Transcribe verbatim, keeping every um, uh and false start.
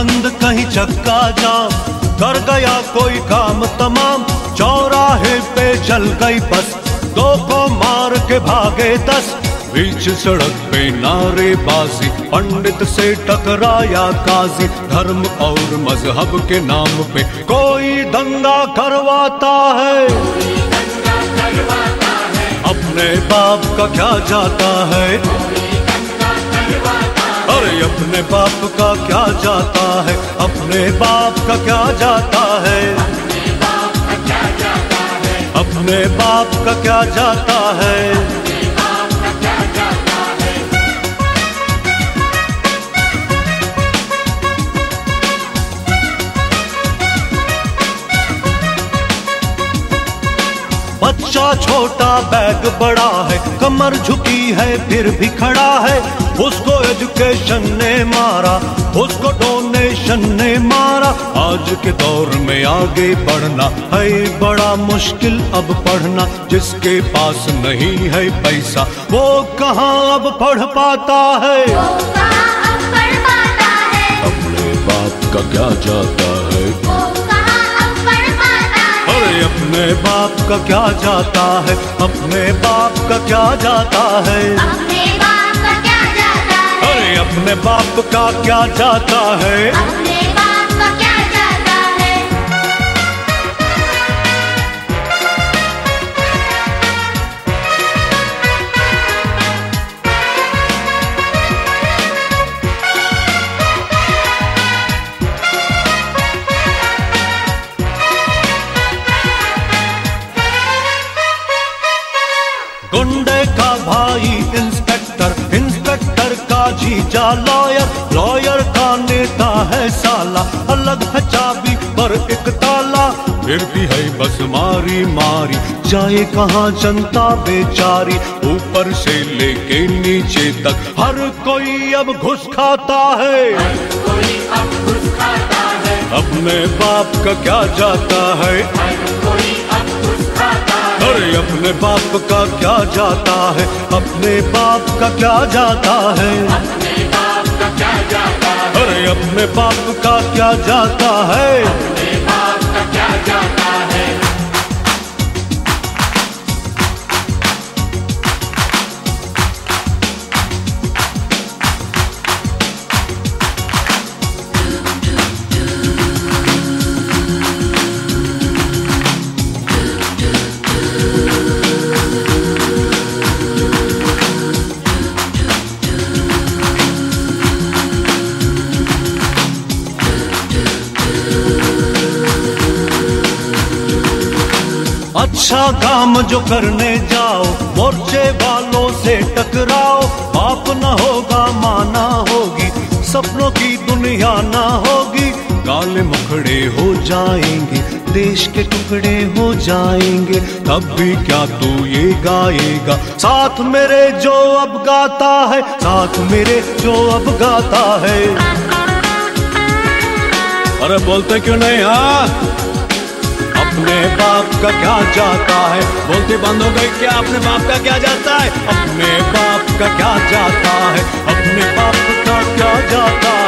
बंद कहीं चक्का जाम, कर गया कोई काम तमाम, चौराहे पे चल गई बस, दो को मार के भागे दस। बीच सड़क पे नारेबाजी, पंडित से टकराया काजी, धर्म और मजहब के नाम पे कोई दंगा करवाता है। अपने बाप का क्या जाता है, अरे अपने बाप का क्या जाता है, अपने बाप का क्या जाता है, अपने बाप का क्या जाता है। बच्चा छोटा बैग बड़ा है, कमर झुकी है फिर भी खड़ा है, उसको एजुकेशन ने मारा, उसको डोनेशन ने मारा। आज के दौर में आगे बढ़ना है बड़ा मुश्किल अब पढ़ना, जिसके पास नहीं है पैसा वो कहाँ अब पढ़ पाता है, वो कहाँ अब पढ़ पाता है। अपने बाप का क्या जाता है, वो कहाँ अब पढ़ पाता है। अरे अपने बाप का क्या जाता है, अपने बाप का क्या जाता है, अपने बाप का क्या जाता है। अरे अपने बाप का क्या जाता है, अपने बाप का क्या जाता है। गुंडे का भाई इंस्पेक्टर, इंस्पेक्टर का जीजा लॉयर, लॉयर का नेता है साला, अलग है चाबी पर एक ताला, फिर भी है बस मारी मारी, जाए कहाँ जनता बेचारी, ऊपर से लेके नीचे तक हर कोई अब घुस खाता है, हर कोई अब घुस खाता है। अपने बाप का क्या जाता है, हर कोई अब घुस खाता है। अरे अपने बाप का क्या जाता है, अपने बाप का क्या जाता है, अपने बाप का क्या जाता है। अरे अपने बाप का क्या जाता है, अपने बाप का क्या जाता है। अच्छा काम जो करने जाओ, मोर्चे वालों से टकराओ, बाप न होगा माना होगी, सपनों की दुनिया ना होगी, काले मुखड़े हो जाएंगे, देश के टुकड़े हो जाएंगे, तब भी क्या तू ये गाएगा, साथ मेरे जो अब गाता है, साथ मेरे जो अब गाता है। अरे बोलते क्यों नहीं, हाँ अपने बाप का क्या जाता है, बोलती बंद हो गई क्या, अपने बाप का क्या जाता है, अपने बाप का क्या जाता है, अपने बाप का क्या जाता है।